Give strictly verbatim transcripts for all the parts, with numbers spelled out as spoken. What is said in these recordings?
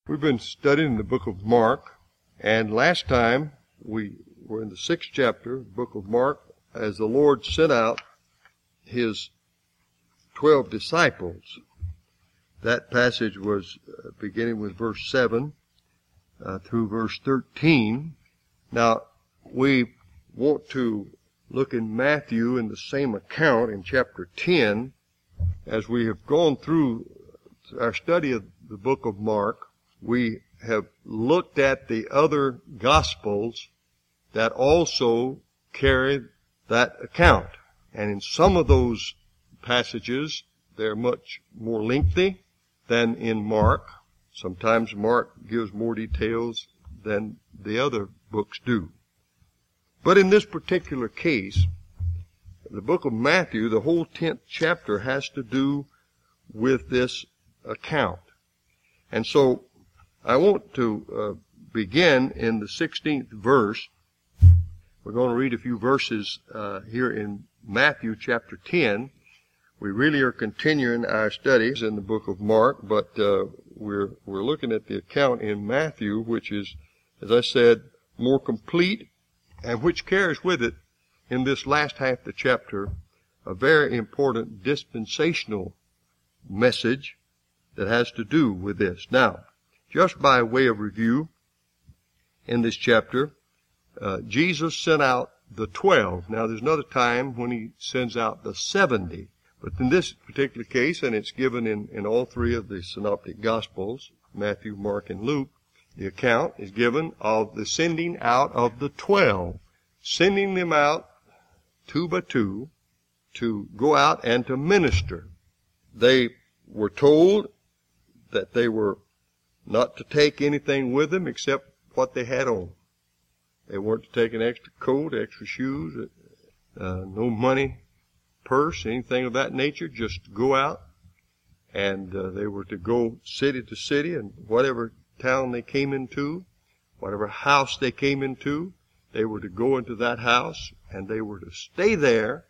We've been studying the book of Mark, and last time we were in the sixth chapter, book of Mark, as the Lord sent out his twelve disciples. That passage was uh, beginning with verse seven uh, through verse thirteen. Now, we want to look in Matthew in the same account in chapter ten, as we have gone through our study of the book of Mark. We have looked at the other Gospels that also carry that account. And in some of those passages, they're much more lengthy than in Mark. Sometimes Mark gives more details than the other books do. But in this particular case, the book of Matthew, the whole tenth chapter has to do with this account. And so I want to uh, begin in the sixteenth verse. We're going to read a few verses uh, here in Matthew chapter ten. We really are continuing our studies in the book of Mark, but uh, we're we're looking at the account in Matthew, which is, as I said, more complete, and which carries with it, in this last half of the chapter, a very important dispensational message that has to do with this. Now, just by way of review, in this chapter, uh, Jesus sent out the twelve. Now, there's another time when he sends out the seventy. But in this particular case, and it's given in, in all three of the synoptic Gospels, Matthew, Mark, and Luke, the account is given of the sending out of the twelve, sending them out two by two to go out and to minister. They were told that they were not to take anything with them except what they had on. They weren't to take an extra coat, extra shoes, uh, no money, purse, anything of that nature, just to go out. And uh, they were to go city to city, and whatever town they came into, whatever house they came into, they were to go into that house, and they were to stay there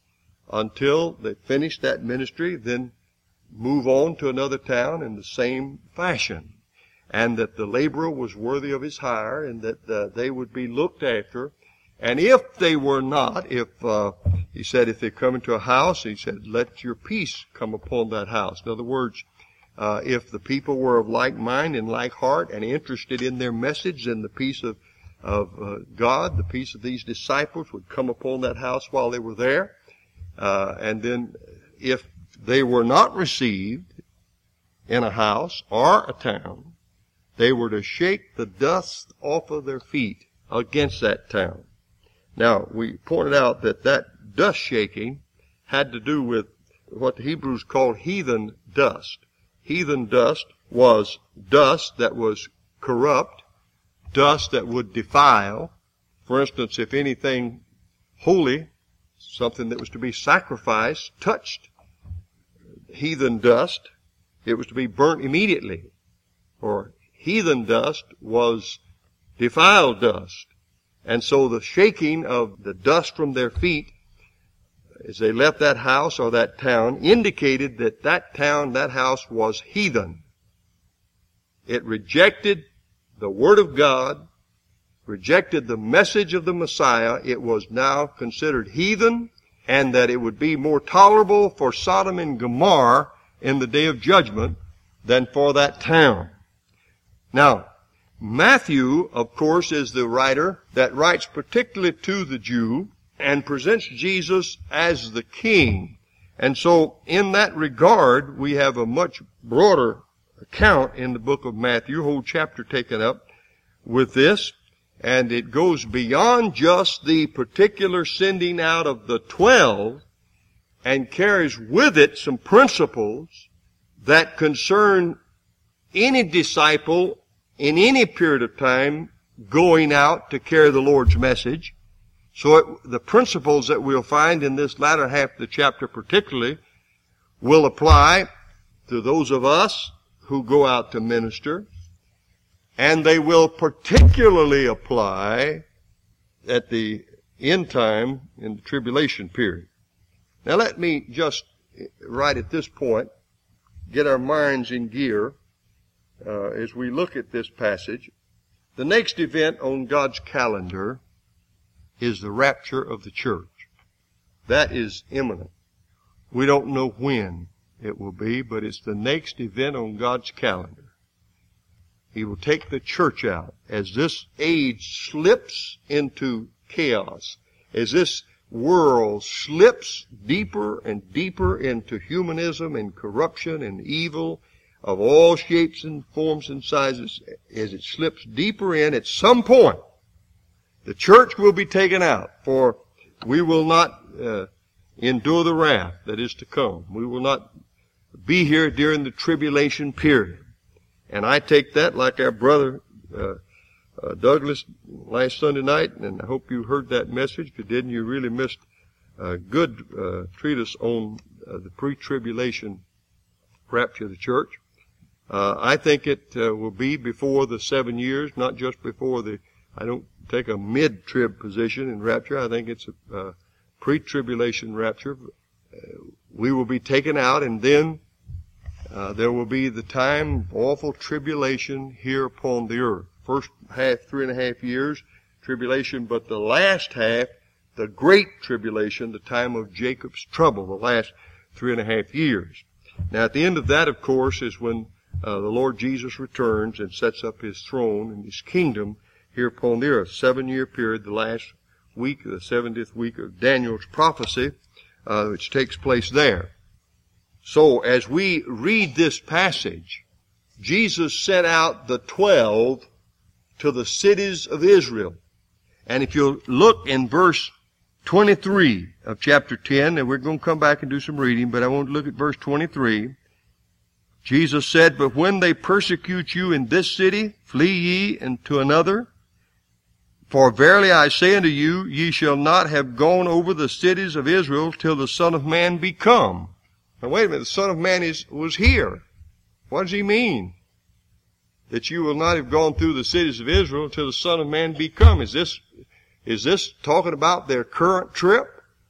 until they finished that ministry, then move on to another town in the same fashion. And that the laborer was worthy of his hire, and that uh, they would be looked after. And if they were not, if, uh, he said, if they come into a house, he said, let your peace come upon that house. In other words, uh, if the people were of like mind and like heart and interested in their message, then the peace of, of uh, God, the peace of these disciples would come upon that house while they were there. Uh, and then if they were not received in a house or a town, they were to shake the dust off of their feet against that town. Now, we pointed out that that dust shaking had to do with what the Hebrews called heathen dust. Heathen dust was dust that was corrupt, dust that would defile. For instance, if anything holy, something that was to be sacrificed, touched heathen dust, it was to be burnt immediately. Or heathen dust was defiled dust. And so the shaking of the dust from their feet as they left that house or that town indicated that that town, that house was heathen. It rejected the Word of God, rejected the message of the Messiah. It was now considered heathen, and that it would be more tolerable for Sodom and Gomorrah in the day of judgment than for that town. Now, Matthew, of course, is the writer that writes particularly to the Jew and presents Jesus as the king. And so, in that regard, we have a much broader account in the book of Matthew, a whole chapter taken up with this. And it goes beyond just the particular sending out of the twelve and carries with it some principles that concern any disciple in any period of time going out to carry the Lord's message. So it, the principles that we'll find in this latter half of the chapter particularly will apply to those of us who go out to minister, and they will particularly apply at the end time in the tribulation period. Now let me just, right at this point, get our minds in gear uh, as we look at this passage, the next event on God's calendar is the rapture of the church. That is imminent. We don't know when it will be, but it's the next event on God's calendar. He will take the church out as this age slips into chaos, as this world slips deeper and deeper into humanism and corruption and evil of all shapes and forms and sizes. As it slips deeper in, at some point, the church will be taken out, for we will not uh, endure the wrath that is to come. We will not be here during the tribulation period. And I take that like our brother uh, uh, Douglas last Sunday night, and I hope you heard that message. If you didn't, you really missed a good uh, treatise on uh, the pre-tribulation rapture of the church. Uh, I think it uh, will be before the seven years, not just before the, I don't take a mid-trib position in rapture. I think it's a uh, pre-tribulation rapture. Uh, we will be taken out, and then Uh, there will be the time of awful tribulation here upon the earth. First half, three and a half years, tribulation, but the last half, the great tribulation, the time of Jacob's trouble, the last three and a half years. Now at the end of that, of course, is when uh, the Lord Jesus returns and sets up His throne and His kingdom here upon the earth. Seven-year period, the last week, the seventieth week of Daniel's prophecy, uh, which takes place there. So, as we read this passage, Jesus sent out the twelve to the cities of Israel. And if you look in verse twenty-three of chapter ten, and we're going to come back and do some reading, but I want to look at verse twenty-three. Jesus said, "But when they persecute you in this city, flee ye into another. For verily I say unto you, ye shall not have gone over the cities of Israel till the Son of Man be come." Now wait a minute, the Son of Man is, was here. What does He mean? That you will not have gone through the cities of Israel until the Son of Man be come. Is this, is this talking about their current trip?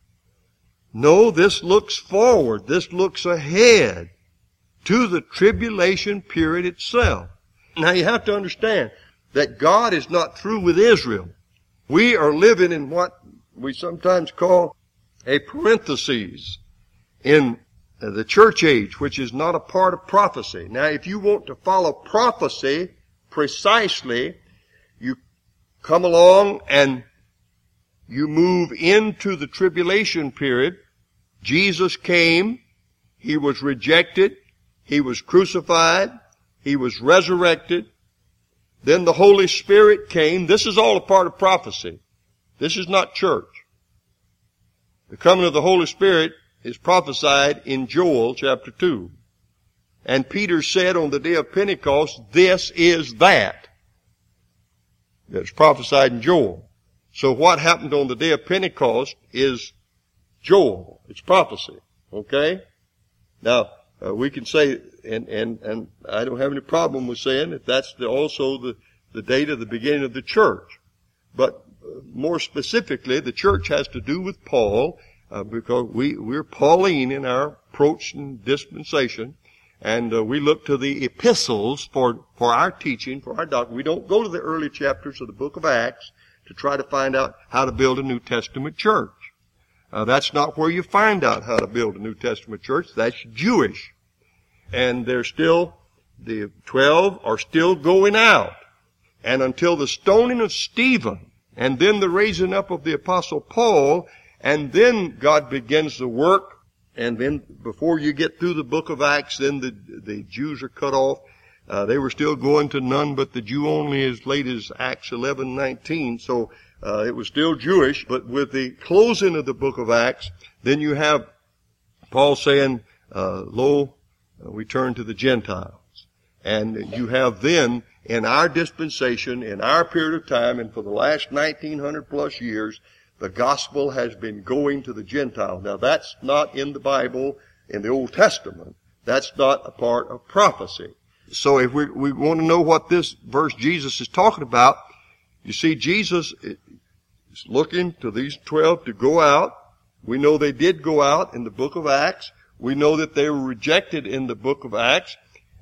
No, this looks forward. This looks ahead to the tribulation period itself. Now you have to understand that God is not through with Israel. We are living in what we sometimes call a parenthesis in the church age, which is not a part of prophecy. Now, if you want to follow prophecy precisely, you come along and you move into the tribulation period. Jesus came. He was rejected. He was crucified. He was resurrected. Then the Holy Spirit came. This is all a part of prophecy. This is not church. The coming of the Holy Spirit is prophesied in Joel chapter two. And Peter said on the day of Pentecost, this is that. That's prophesied in Joel. So what happened on the day of Pentecost is Joel. It's prophecy. Okay? Now, uh, we can say, and, and, and I don't have any problem with saying that that's the, also the, the date of the beginning of the church. But uh, more specifically, the church has to do with Paul, Uh, because we, we're Pauline in our approach and dispensation, and uh, we look to the epistles for, for our teaching, for our doctrine. We don't go to the early chapters of the book of Acts to try to find out how to build a New Testament church. Uh, that's not where you find out how to build a New Testament church. That's Jewish. And they're still, the twelve are still going out. And until the stoning of Stephen, and then the raising up of the Apostle Paul, and then God begins the work, and then before you get through the book of Acts, then the, the Jews are cut off. Uh, they were still going to none but the Jew only as late as Acts eleven nineteen, so uh, it was still Jewish. But with the closing of the book of Acts, then you have Paul saying, uh, lo, we turn to the Gentiles. And you have then, in our dispensation, in our period of time, and for the last nineteen hundred plus years, the gospel has been going to the Gentiles. Now that's not in the Bible, in the Old Testament. That's not a part of prophecy. So if we, we want to know what this verse Jesus is talking about, you see Jesus is looking to these twelve to go out. We know they did go out in the book of Acts. We know that they were rejected in the book of Acts.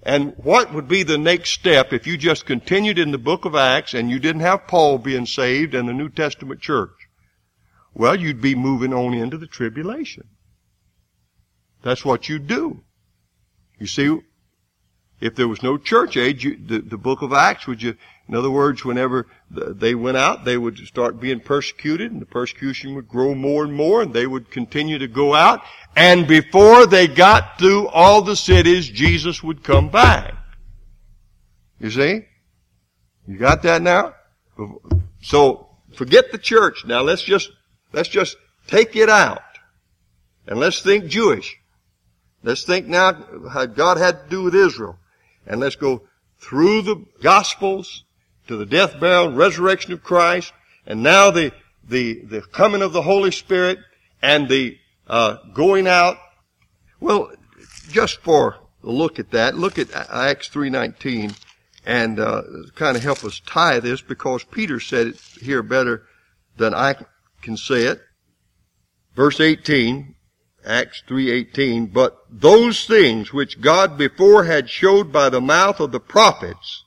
And what would be the next step if you just continued in the book of Acts and you didn't have Paul being saved and the New Testament church? Well, you'd be moving on into the tribulation. That's what you'd do. You see, if there was no church age, you, the, the book of Acts would you, in other words, whenever they went out, they would start being persecuted, and the persecution would grow more and more, and they would continue to go out. And before they got through all the cities, Jesus would come back. You see? You got that now? So, forget the church. Now let's just, let's just take it out. And let's think Jewish. Let's think now how God had to do with Israel. And let's go through the Gospels to the death, burial, and resurrection of Christ, and now the, the, the coming of the Holy Spirit, and the, uh, going out. Well, just for a look at that, look at Acts three nineteen, and, uh, kind of help us tie this, because Peter said it here better than I can say it. Verse eighteen, Acts three eighteen, but those things which God before had showed by the mouth of the prophets,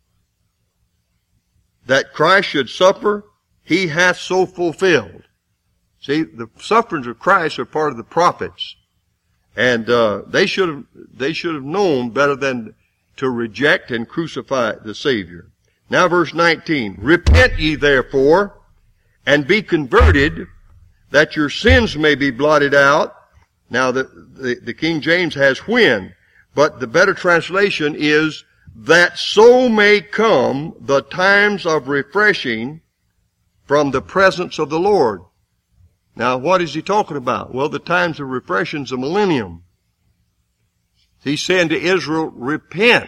that Christ should suffer, he hath so fulfilled. See, the sufferings of Christ are part of the prophets. And, uh, they should have, they should have known better than to reject and crucify the Savior. Now verse nineteen, repent ye therefore, and be converted, that your sins may be blotted out. Now the, the, the King James has when, but the better translation is, that so may come the times of refreshing from the presence of the Lord. Now, what is he talking about? Well, the times of refreshing is a millennium. He's saying to Israel, repent,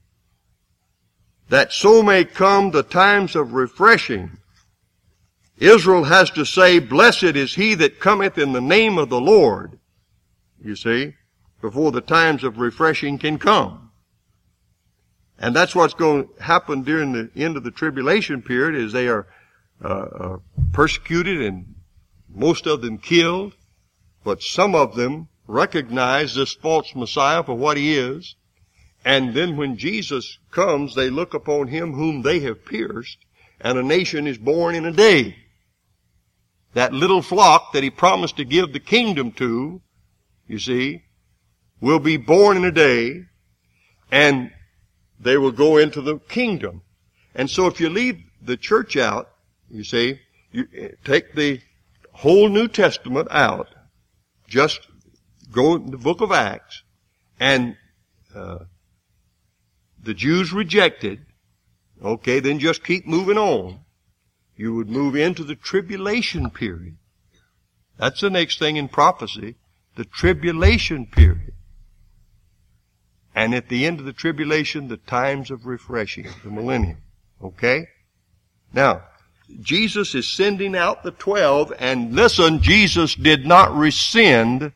that so may come the times of refreshing. Israel has to say, blessed is he that cometh in the name of the Lord, you see, before the times of refreshing can come. And that's what's going to happen during the end of the tribulation period, is they are uh, uh, persecuted and most of them killed. But some of them recognize this false Messiah for what he is. And then when Jesus comes, they look upon him whom they have pierced, and a nation is born in a day. That little flock that he promised to give the kingdom to, you see, will be born in a day, and they will go into the kingdom. And so if you leave the church out, you see, you take the whole New Testament out, just go in the book of Acts, and uh, the Jews rejected, okay, then just keep moving on. You would move into the tribulation period. That's the next thing in prophecy, the tribulation period. And at the end of the tribulation, the times of refreshing, the millennium. Okay? Now, Jesus is sending out the twelve, and listen, Jesus did not rescind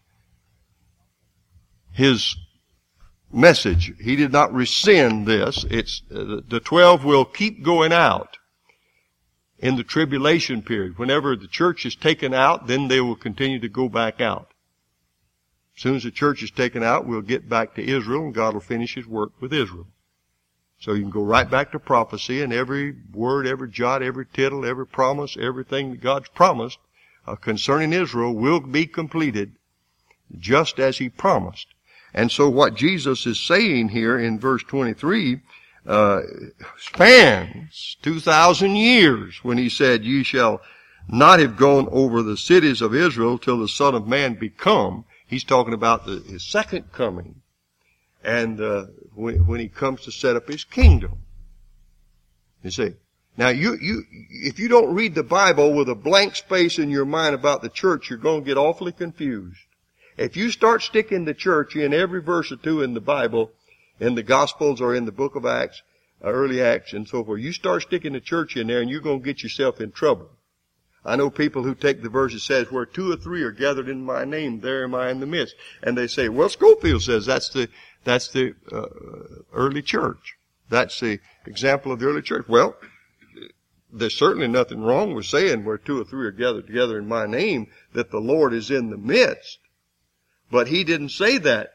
his message. He did not rescind this. It's, uh, the twelve will keep going out in the tribulation period. Whenever the church is taken out, then they will continue to go back out. As soon as the church is taken out, we'll get back to Israel, and God will finish his work with Israel. So you can go right back to prophecy, and every word, every jot, every tittle, every promise, everything that God's promised uh, concerning Israel will be completed just as he promised. And so what Jesus is saying here in verse twenty-three uh spans two thousand years, when he said, ye shall not have gone over the cities of Israel till the Son of Man be come. He's talking about the, his second coming, and uh, when, when he comes to set up his kingdom. You see, now you you if you don't read the Bible with a blank space in your mind about the church, you're going to get awfully confused. If you start sticking the church in every verse or two in the Bible, in the Gospels or in the book of Acts, uh, early Acts and so forth, you start sticking the church in there, and you're going to get yourself in trouble. I know people who take the verse that says, where two or three are gathered in my name, there am I in the midst. And they say, well, Scofield says that's the, that's the, uh, early church. That's the example of the early church. Well, there's certainly nothing wrong with saying where two or three are gathered together in my name, that the Lord is in the midst. But he didn't say that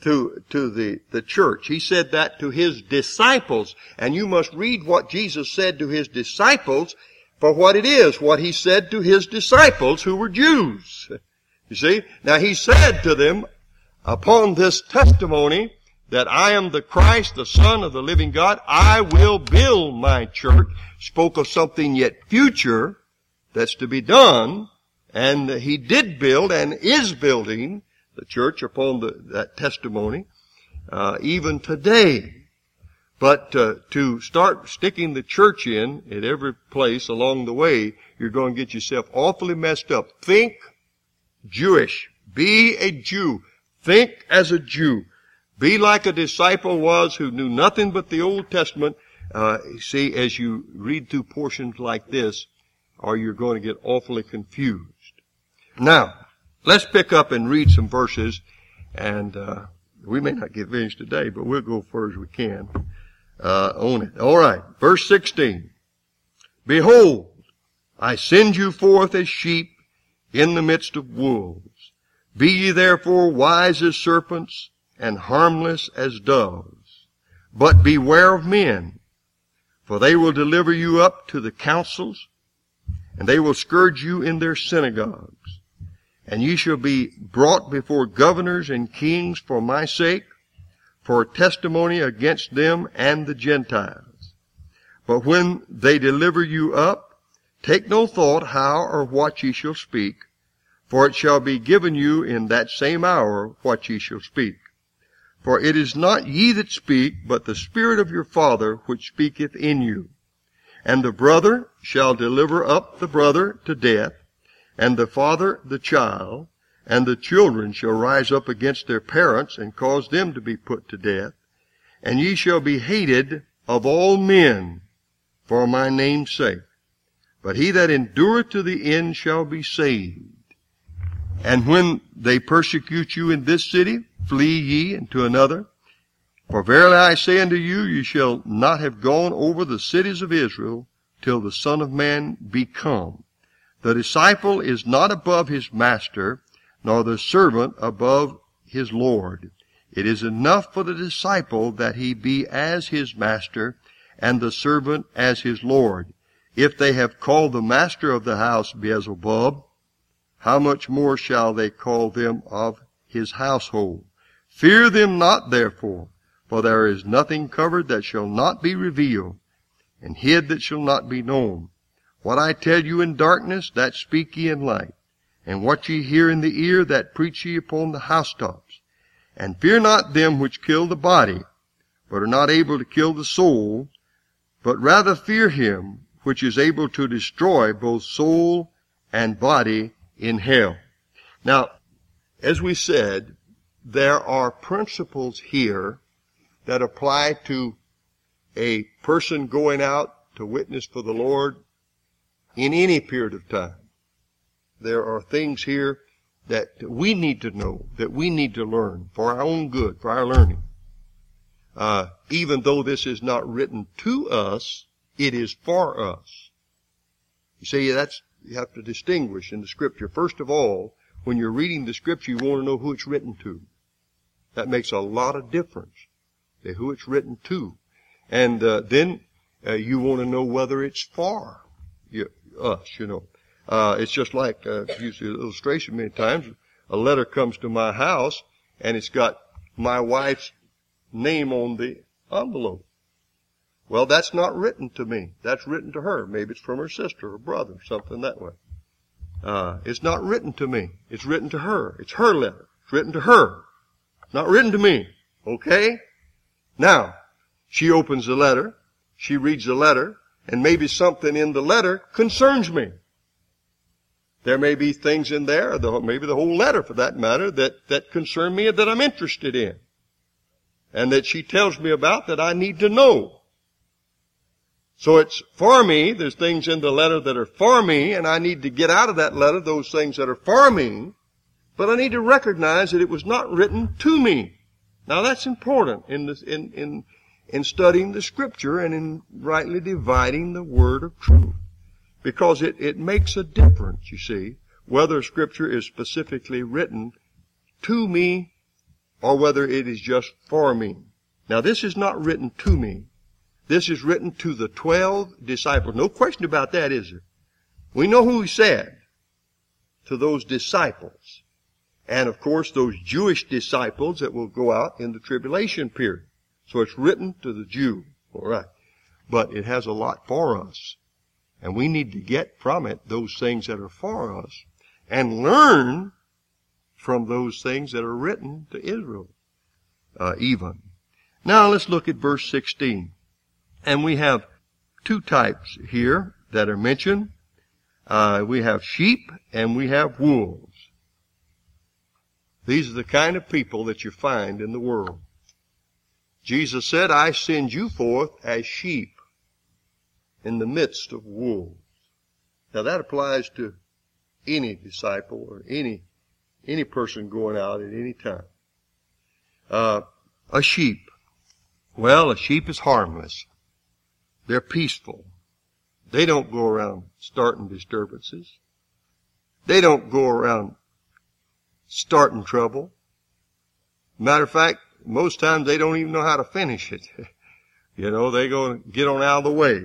to, to the, the church. He said that to his disciples. And you must read what Jesus said to his disciples for what it is, what he said to his disciples who were Jews. You see? Now he said to them, upon this testimony that I am the Christ, the Son of the living God, I will build my church. Spoke of something yet future that's to be done. And he did build and is building the church upon the, that testimony, uh, even today. But uh, to start sticking the church in at every place along the way, you're going to get yourself awfully messed up. Think Jewish. Be a Jew. Think as a Jew. Be like a disciple was who knew nothing but the Old Testament. Uh, see, as you read through portions like this, or you're going to get awfully confused. Now, let's pick up and read some verses, and uh, we may not get finished today, but we'll go far as we can uh, on it. All right, verse sixteen. Behold, I send you forth as sheep in the midst of wolves. Be ye therefore wise as serpents and harmless as doves. But beware of men, for they will deliver you up to the councils, and they will scourge you in their synagogues. And ye shall be brought before governors and kings for my sake, for testimony against them and the Gentiles. But when they deliver you up, take no thought how or what ye shall speak, for it shall be given you in that same hour what ye shall speak. For it is not ye that speak, but the Spirit of your Father which speaketh in you. And the brother shall deliver up the brother to death, and the father the child, and the children shall rise up against their parents, and cause them to be put to death. And ye shall be hated of all men for my name's sake. But he that endureth to the end shall be saved. And when they persecute you in this city, flee ye into another. For verily I say unto you, ye shall not have gone over the cities of Israel till the Son of Man be come. The disciple is not above his master, nor the servant above his Lord. It is enough for the disciple that he be as his master, and the servant as his Lord. If they have called the master of the house Beelzebub, how much more shall they call them of his household? Fear them not, therefore, for there is nothing covered that shall not be revealed, and hid that shall not be known. What I tell you in darkness, that speak ye in light. And what ye hear in the ear, that preach ye upon the housetops. And fear not them which kill the body, but are not able to kill the soul, but rather fear him which is able to destroy both soul and body in hell. Now, as we said, there are principles here that apply to a person going out to witness for the Lord in any period of time. There are things here that we need to know, that we need to learn for our own good, for our learning. Uh, even though this is not written to us, it is for us. You see, that's, you have to distinguish in the Scripture. First of all, when you're reading the Scripture, you want to know who it's written to. That makes a lot of difference, who it's written to. And uh, then uh, you want to know whether it's for you, us, you know. Uh, it's just like, uh, I've used the illustration many times, a letter comes to my house, and it's got my wife's name on the envelope. Well, that's not written to me. That's written to her. Maybe it's from her sister or brother, something that way. Uh, it's not written to me. It's written to her. It's her letter. It's written to her. Not written to me. Okay? Now, she opens the letter. She reads the letter. And maybe something in the letter concerns me. There may be things in there, maybe the whole letter for that matter, that, that concern me, that I'm interested in. And that she tells me about that I need to know. So it's for me. There's things in the letter that are for me, and I need to get out of that letter those things that are for me. But I need to recognize that it was not written to me. Now that's important in this, in, in, in studying the Scripture and in rightly dividing the word of truth. Because it, it makes a difference, you see, whether Scripture is specifically written to me or whether it is just for me. Now this is not written to me. This is written to the twelve disciples. No question about that, is there? We know who he said. To those disciples. And of course those Jewish disciples that will go out in the tribulation period. So it's written to the Jew. All right. But it has a lot for us. And we need to get from it those things that are for us and learn from those things that are written to Israel, uh, even. Now let's look at verse sixteen. And we have two types here that are mentioned. Uh, we have sheep and we have wolves. These are the kind of people that you find in the world. Jesus said, I send you forth as sheep in the midst of wolves. Now that applies to any disciple or any any person going out at any time. Uh, a sheep. Well, a sheep is harmless. They're peaceful. They don't go around starting disturbances. They don't go around starting trouble. Matter of fact, most times they don't even know how to finish it. You know, they go and get on out of the way.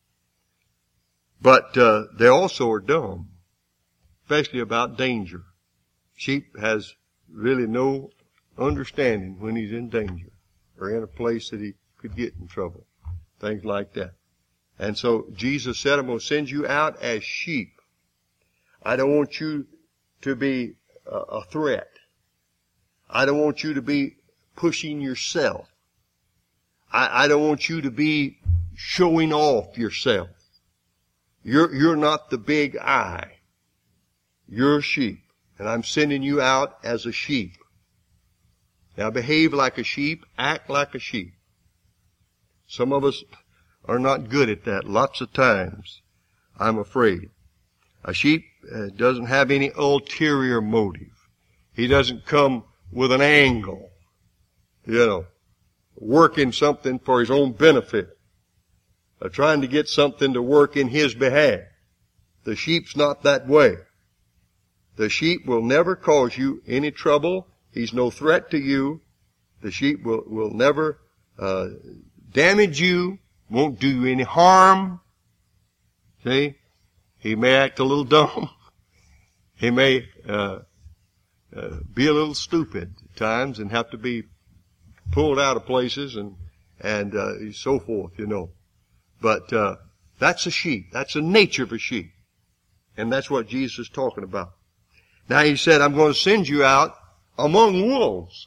But uh, they also are dumb, especially about danger. Sheep has really no understanding when he's in danger or in a place that he could get in trouble, things like that. And so Jesus said, I'm going to send you out as sheep. I don't want you to be a, a threat. I don't want you to be pushing yourself. I, I don't want you to be showing off yourself. You're, you're not the big I. You're a sheep. And I'm sending you out as a sheep. Now behave like a sheep, act like a sheep. Some of us are not good at that lots of times, I'm afraid. A sheep uh, doesn't have any ulterior motive. He doesn't come with an angle, you know, working something for his own benefit, or trying to get something to work in his behalf. The sheep's not that way. The sheep will never cause you any trouble. He's no threat to you. The sheep will, will never uh, damage you, won't do you any harm. See? He may act a little dumb. He may uh, uh, be a little stupid at times and have to be pulled out of places and and uh, so forth, you know. But uh, that's a sheep. That's the nature of a sheep. And that's what Jesus is talking about. Now he said, I'm going to send you out among wolves.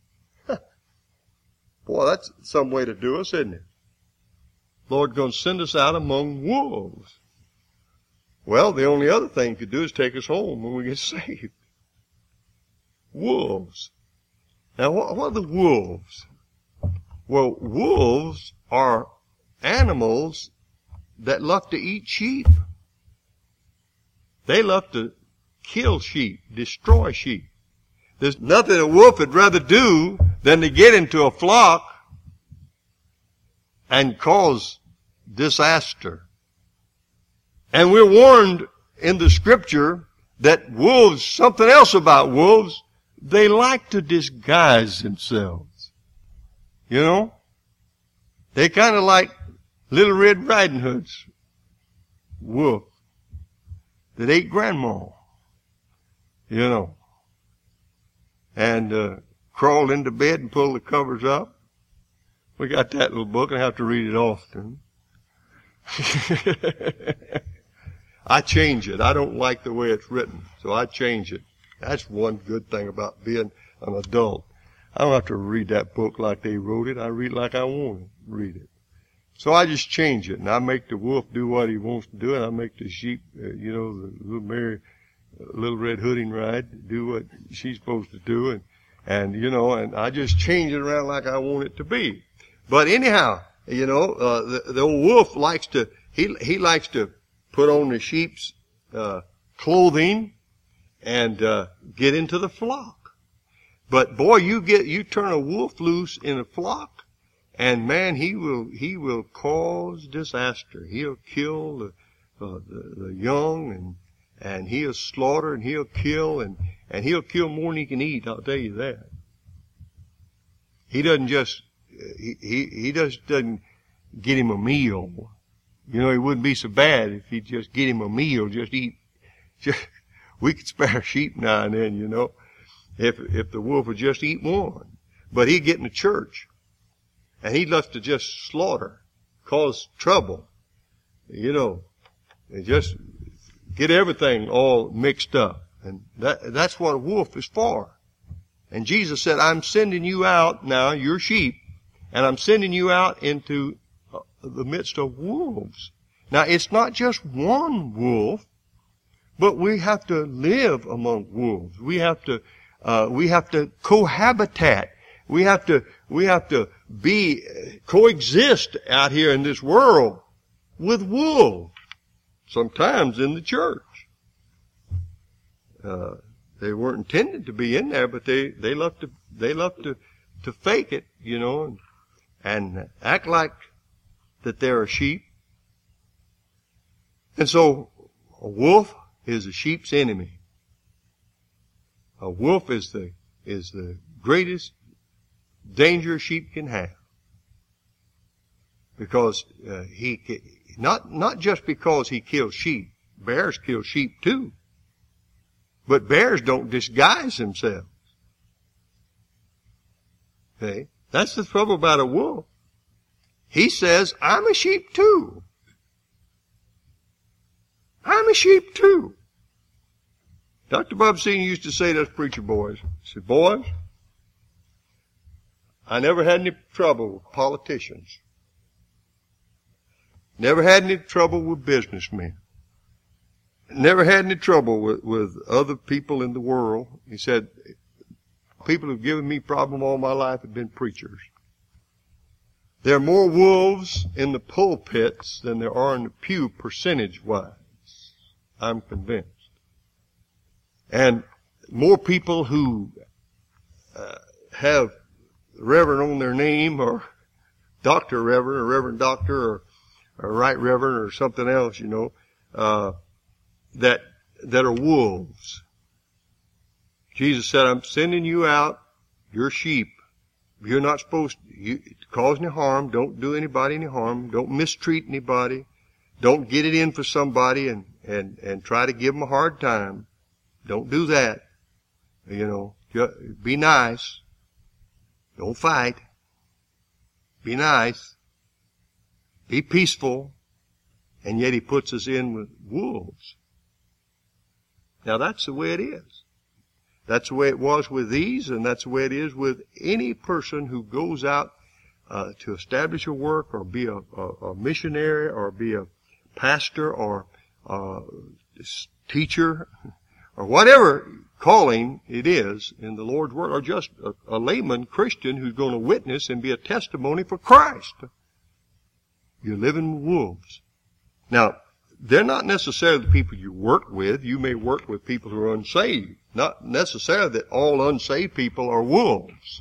Boy, that's some way to do us, isn't it? Lord going to send us out among wolves. Well, the only other thing he could do is take us home when we get saved. Wolves. Now, what, what are the wolves? Well, wolves are animals that love to eat sheep. They love to kill sheep, destroy sheep. There's nothing a wolf would rather do than to get into a flock and cause disaster. And we're warned in the scripture that wolves, something else about wolves, they like to disguise themselves. You know? They kind of like Little Red Riding Hood's wolf that ate grandma. You know. And uh, crawled into bed and pulled the covers up. We got that little book and I have to read it often. I change it. I don't like the way it's written, so I change it. That's one good thing about being an adult. I don't have to read that book like they wrote it. I read it like I want to read it. So I just change it, and I make the wolf do what he wants to do, and I make the sheep, uh, you know, the little Mary, uh, Little Red Hooding Ride, do what she's supposed to do, and, and, you know, and I just change it around like I want it to be. But anyhow, you know, uh, the, the old wolf likes to, he, he likes to put on the sheep's, uh, clothing and, uh, get into the flock. But boy, you get, you turn a wolf loose in a flock, and man, he will, he will cause disaster. He'll kill the, uh, the, the young, and, and he'll slaughter, and he'll kill, and, and he'll kill more than he can eat, I'll tell you that. he doesn't just, he, he, he just doesn't get him a meal. You know, it wouldn't be so bad if he just get him a meal, just eat. Just, we could spare sheep now and then, you know, if, if the wolf would just eat one. But he'd get in the church and he'd love to just slaughter, cause trouble, you know, and just get everything all mixed up. And that, that's what a wolf is for. And Jesus said, I'm sending you out now, you're sheep, and I'm sending you out into the midst of wolves. Now, it's not just one wolf, but we have to live among wolves. We have to, uh, we have to cohabitat. We have to, we have to be, coexist out here in this world with wolves. Sometimes in the church. Uh, they weren't intended to be in there, but they, they love to, they love to, to fake it, you know, and, and act like that they're a sheep. And so, a wolf is a sheep's enemy. A wolf is the, is the greatest danger a sheep can have. Because, uh, he, not, not just because he kills sheep. Bears kill sheep too. But bears don't disguise themselves. Okay? That's the trouble about a wolf. He says, I'm a sheep too. I'm a sheep too. Doctor Bob Senior used to say to us preacher boys, he said, boys, I never had any trouble with politicians. Never had any trouble with businessmen. Never had any trouble with, with other people in the world. He said, people who've given me problem all my life have been preachers. There are more wolves in the pulpits than there are in the pew percentage-wise. I'm convinced. And more people who uh, have Reverend on their name, or Doctor Reverend, or Reverend Doctor, or, or Right Reverend, or something else, you know, uh, that, that are wolves. Jesus said, I'm sending you out, you're sheep. You're not supposed to, you, to cause any harm. Don't do anybody any harm. Don't mistreat anybody. Don't get it in for somebody and, and, and try to give them a hard time. Don't do that. You know, be nice. Don't fight. Be nice. Be peaceful. And yet he puts us in with wolves. Now that's the way it is. That's the way it was with these, and that's the way it is with any person who goes out uh, to establish a work, or be a, a, a missionary, or be a pastor, or a teacher, or whatever calling it is in the Lord's Word, or just a, a layman Christian who's going to witness and be a testimony for Christ. You're living with wolves. Now, they're not necessarily the people you work with. You may work with people who are unsaved. Not necessarily that all unsaved people are wolves.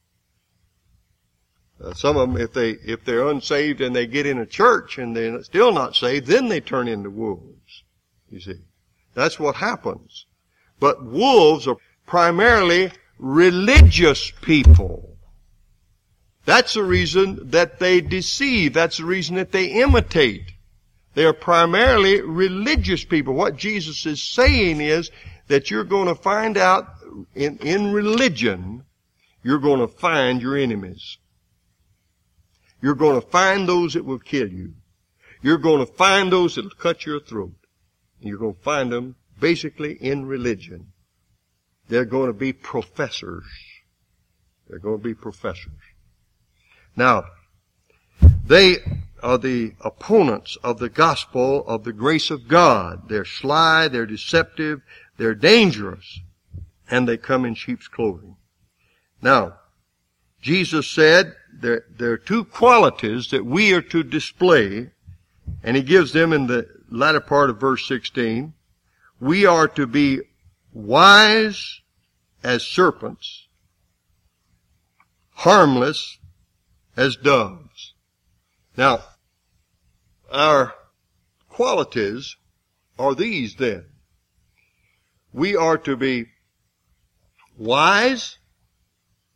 Uh, some of them, if they, if they're unsaved and they get in a church and they're still not saved, then they turn into wolves. You see. That's what happens. But wolves are primarily religious people. That's the reason that they deceive. That's the reason that they imitate. They are primarily religious people. What Jesus is saying is that you're going to find out in, in religion, you're going to find your enemies. You're going to find those that will kill you. You're going to find those that will cut your throat. You're going to find them basically in religion. They're going to be professors. They're going to be professors. Now, they are the opponents of the gospel of the grace of God. They're sly, they're deceptive, they're dangerous, and they come in sheep's clothing. Now, Jesus said there, there are two qualities that we are to display, and he gives them in the latter part of verse sixteen. We are to be wise as serpents, harmless as doves. Now, our qualities are these then. We are to be wise.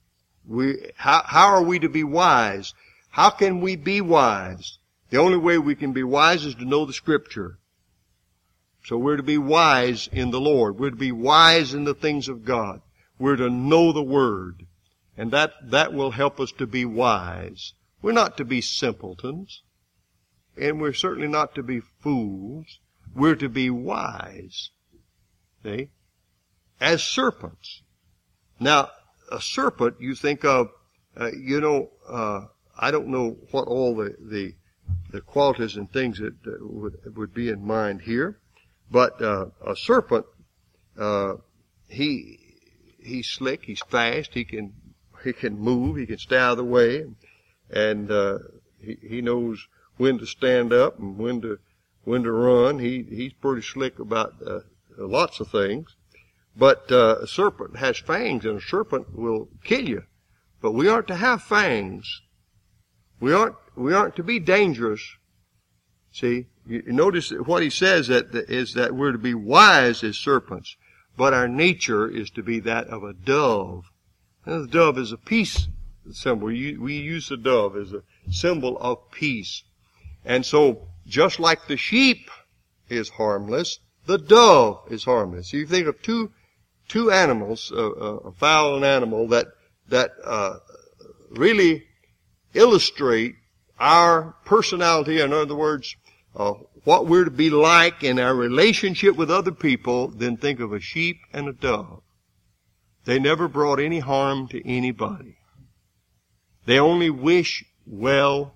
We, how, how are we to be wise? How can we be wise? The only way we can be wise is to know the Scripture. So we're to be wise in the Lord. We're to be wise in the things of God. We're to know the Word. And that, that will help us to be wise. We're not to be simpletons. And we're certainly not to be fools. We're to be wise. See? As serpents. Now, a serpent, you think of, uh, you know, uh, I don't know what all the, the, the qualities and things that uh, would, would be in mind here, but, uh, a serpent, uh, he, he's slick, he's fast, he can, he can move, he can stay out of the way, and, uh, he, he knows when to stand up and when to, when to run. He, he's pretty slick about, uh, lots of things. But uh, a serpent has fangs, and a serpent will kill you. But we aren't to have fangs. We aren't we aren't to be dangerous. See, you notice that what he says that is that we're to be wise as serpents, but our nature is to be that of a dove. And the dove is a peace symbol. We use the dove as a symbol of peace. And so, just like the sheep is harmless, the dove is harmless. You think of two two animals, uh, a fowl and animal, that that uh, really illustrate our personality. In other words, uh, what we're to be like in our relationship with other people. Then think of a sheep and a dove. They never brought any harm to anybody. They only wish well.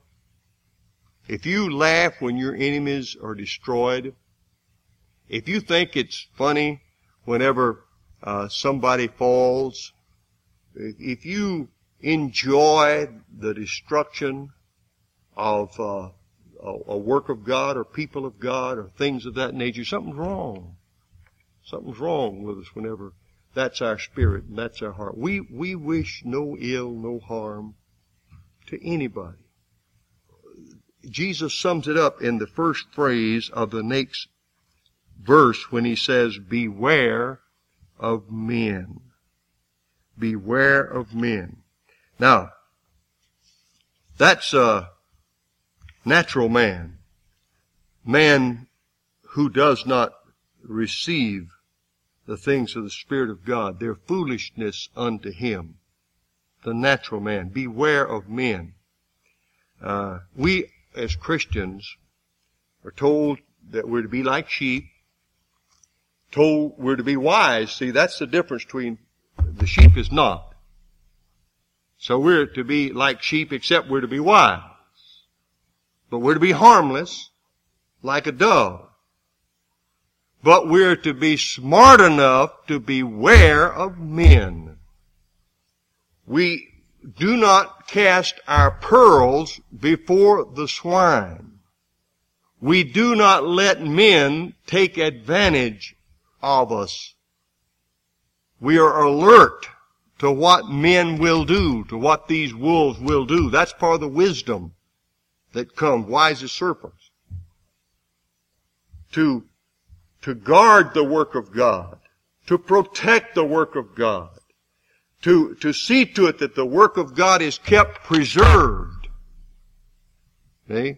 If you laugh when your enemies are destroyed, if you think it's funny whenever uh, somebody falls, if you enjoy the destruction of uh, a, a work of God or people of God or things of that nature, something's wrong. Something's wrong with us whenever that's our spirit and that's our heart. We we wish no ill, no harm to anybody. Jesus sums it up in the first phrase of the next verse when he says, beware of men. Beware of men. Now, that's a natural man. Man who does not receive the things of the Spirit of God. They're foolishness unto him. The natural man. Beware of men. Uh, we as Christians are told that we're to be like sheep. Told we're to be wise. See, that's the difference between the sheep is not. So we're to be like sheep, except we're to be wise. But we're to be harmless, like a dove. But we're to be smart enough to beware of men. We do not cast our pearls before the swine. We do not let men take advantage of us. We are alert to what men will do, to what these wolves will do. That's part of the wisdom that comes, wise as serpents. To, to guard the work of God, to protect the work of God, to, to see to it that the work of God is kept preserved. See?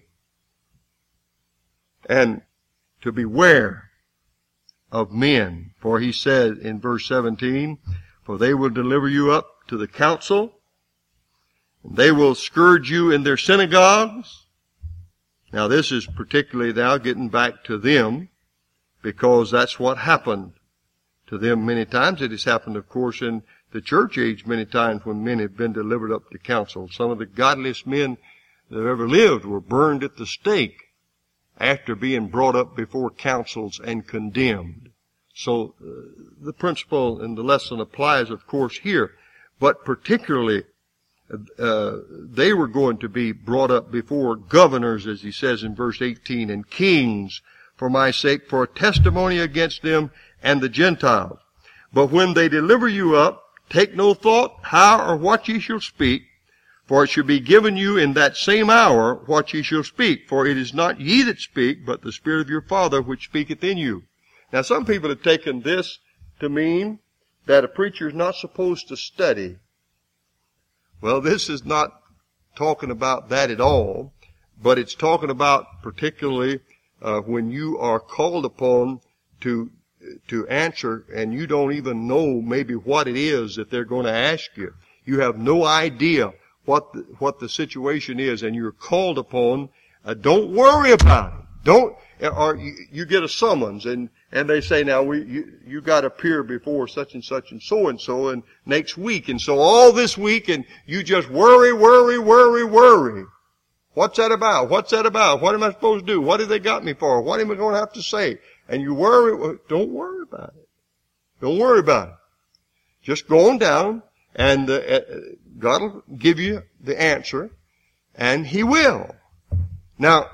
And to beware of men. For he said in verse seventeen, for they will deliver you up to the council, and they will scourge you in their synagogues. Now this is particularly now getting back to them, because that's what happened to them many times. It has happened, of course, in the church age many times when men have been delivered up to council. Some of the godliest men that have ever lived were burned at the stake after being brought up before councils and condemned. So uh, the principle and the lesson applies, of course, here. But particularly, uh, they were going to be brought up before governors, as he says in verse eighteen, and kings for my sake, for a testimony against them and the Gentiles. But when they deliver you up, take no thought how or what ye shall speak, for it shall be given you in that same hour what ye shall speak. For it is not ye that speak, but the Spirit of your Father which speaketh in you. Now some people have taken this to mean that a preacher is not supposed to study. Well, this is not talking about that at all, but it's talking about particularly uh, when you are called upon to to answer and you don't even know maybe what it is that they're going to ask you. You have no idea what the, what the situation is, and you're called upon. Uh, don't worry about it. Don't, or you, you get a summons and, and they say, now we, you, you got to appear before such and such and so and so and next week. And so all this week and you just worry, worry, worry, worry. What's that about? What's that about? What am I supposed to do? What have they got me for? What am I going to have to say? And you worry. Well, don't worry about it. Don't worry about it. Just go on down and uh, God will give you the answer, and He will. Now,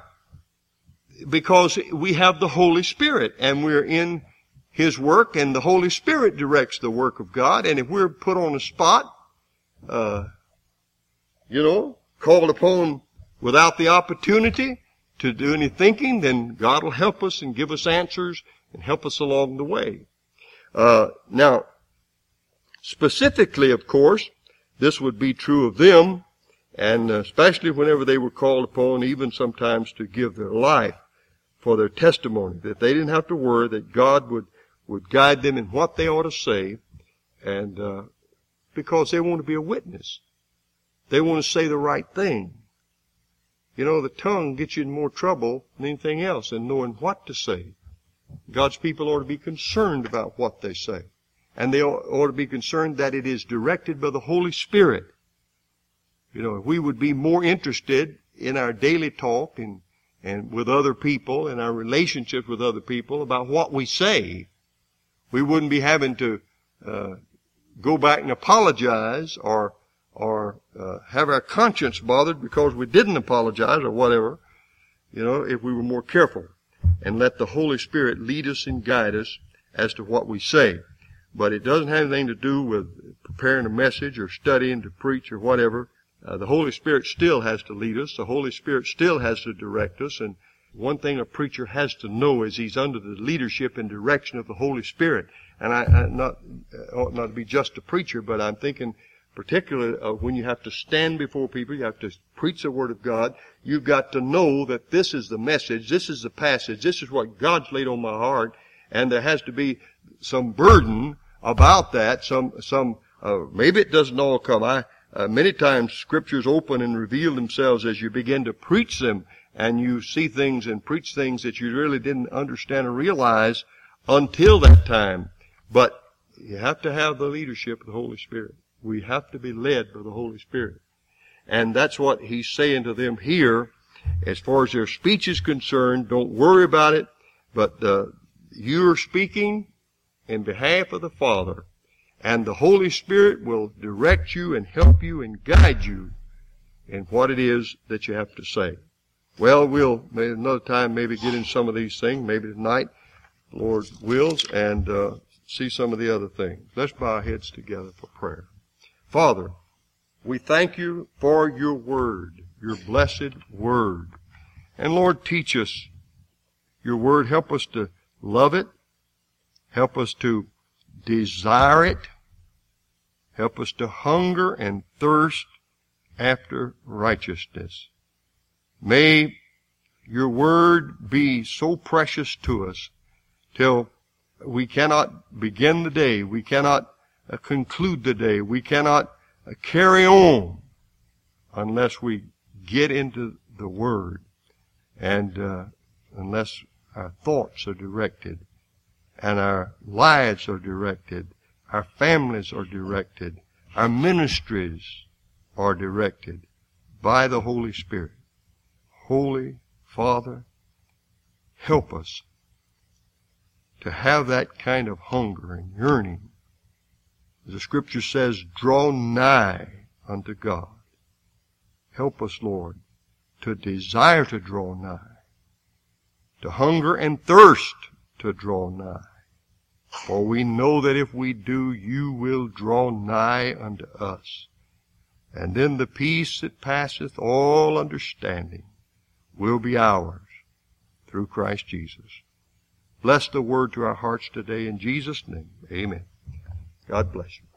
because we have the Holy Spirit and we're in His work, and the Holy Spirit directs the work of God, and if we're put on a spot, uh, you know, called upon without the opportunity to do any thinking, then God will help us and give us answers and help us along the way. Uh, now, specifically, of course, this would be true of them, and especially whenever they were called upon, even sometimes to give their life for their testimony, that they didn't have to worry, that God would, would guide them in what they ought to say, and uh, because they want to be a witness. They want to say the right thing. You know, the tongue gets you in more trouble than anything else in knowing what to say. God's people ought to be concerned about what they say. And they ought to be concerned that it is directed by the Holy Spirit. You know, if we would be more interested in our daily talk and, and with other people and our relationships with other people about what we say, we wouldn't be having to uh, go back and apologize or or uh, have our conscience bothered because we didn't apologize or whatever, you know, if we were more careful and let the Holy Spirit lead us and guide us as to what we say. But it doesn't have anything to do with preparing a message or studying to preach or whatever. Uh, the Holy Spirit still has to lead us. The Holy Spirit still has to direct us. And one thing a preacher has to know is he's under the leadership and direction of the Holy Spirit. And I, I not, ought not to be just a preacher, but I'm thinking particularly uh, when you have to stand before people, you have to preach the Word of God, you've got to know that this is the message, this is the passage, this is what God's laid on my heart, and there has to be some burden about that, some, some, uh, maybe it doesn't all come. I, uh, many times Scriptures open and reveal themselves as you begin to preach them, and you see things and preach things that you really didn't understand or realize until that time. But you have to have the leadership of the Holy Spirit. We have to be led by the Holy Spirit. And that's what He's saying to them here. As far as their speech is concerned, don't worry about it, but uh, you're speaking in behalf of the Father, and the Holy Spirit will direct you and help you and guide you in what it is that you have to say. Well, we'll maybe another time maybe get in some of these things, maybe tonight, the Lord wills, and uh, see some of the other things. Let's bow our heads together for prayer. Father, we thank You for Your Word, Your blessed Word. And Lord, teach us Your Word. Help us to love it. Help us to desire it. Help us to hunger and thirst after righteousness. May Your Word be so precious to us till we cannot begin the day, we cannot Uh, conclude the day. We cannot uh, carry on unless we get into the Word and uh, unless our thoughts are directed and our lives are directed, our families are directed, our ministries are directed by the Holy Spirit. Holy Father, help us to have that kind of hunger and yearning. The Scripture says, draw nigh unto God. Help us, Lord, to desire to draw nigh, to hunger and thirst to draw nigh. For we know that if we do, You will draw nigh unto us. And then the peace that passeth all understanding will be ours through Christ Jesus. Bless the Word to our hearts today in Jesus' name. Amen. God bless you.